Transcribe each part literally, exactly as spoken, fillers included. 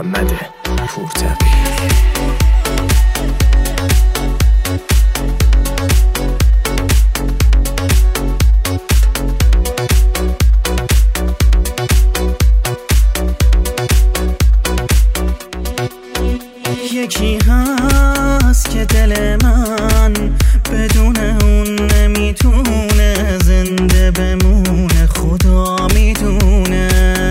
محمد پورتقی. یکی هست که دل من بدون اون نمیتونه زنده بمونه، خدا میدونه.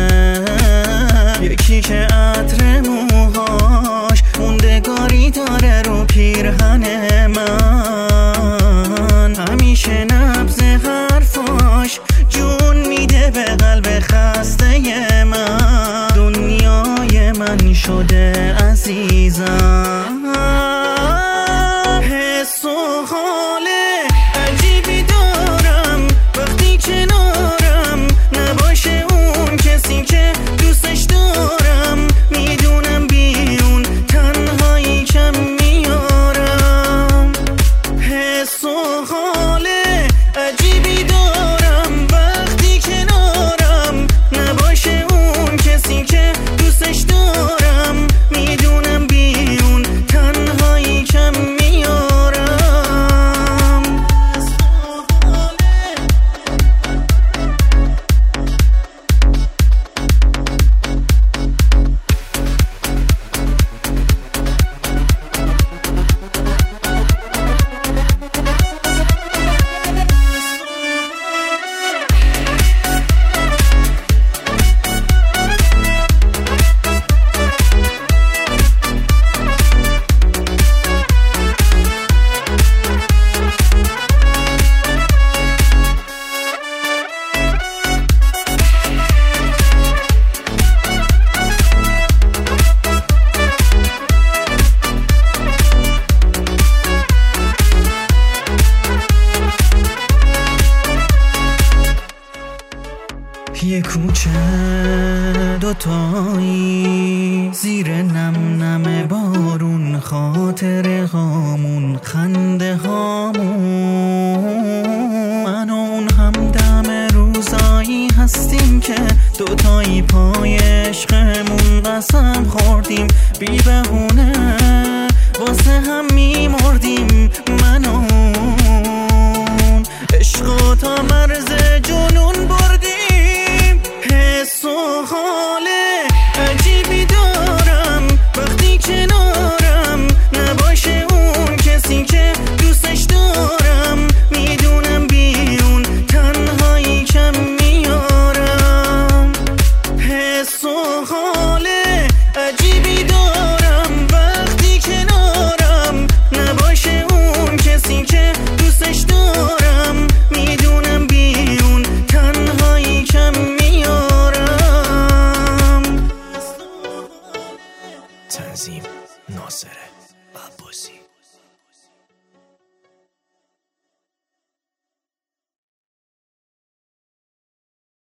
یکی که عطر موهاش موندگاری داره رو پیرهن من، همیشه نبض حرفاش جون میده به قلب خسته من. دنیای من شده عزیزم، حس و حال عجیبی دارم وقتی کنارم نباشه اون کسی که دوستش دارم. میدونم بیرون تنهایی کم میارم، حس و حال عجیبی دارم وقتی کنارم نباشه اون کسی که دوستش دارم. میدونم بیرون تنهایی کم میارم. یه کوچه دوتایی زیر نم نم بارون، خاطر هامون خنده هامون. من و اون همدم روزایی هستیم که دوتایی پای عشقمون قسم خوردیم، بی بهونه واسه هم میمردیم. من و اون عشق تا مرز جنون بردیم. حس و حال عجیبی دارم وقتی کنارم نباشه اون کسی که دوستش دارم. میدونم بیرون تنهایی کم میارم، حس و حال عجیبی دارم وقتی کنارم نباشه اون کسی که دوستش دارم. میدونم بیرون تنهایی کم میارم. تنظیم ناصره.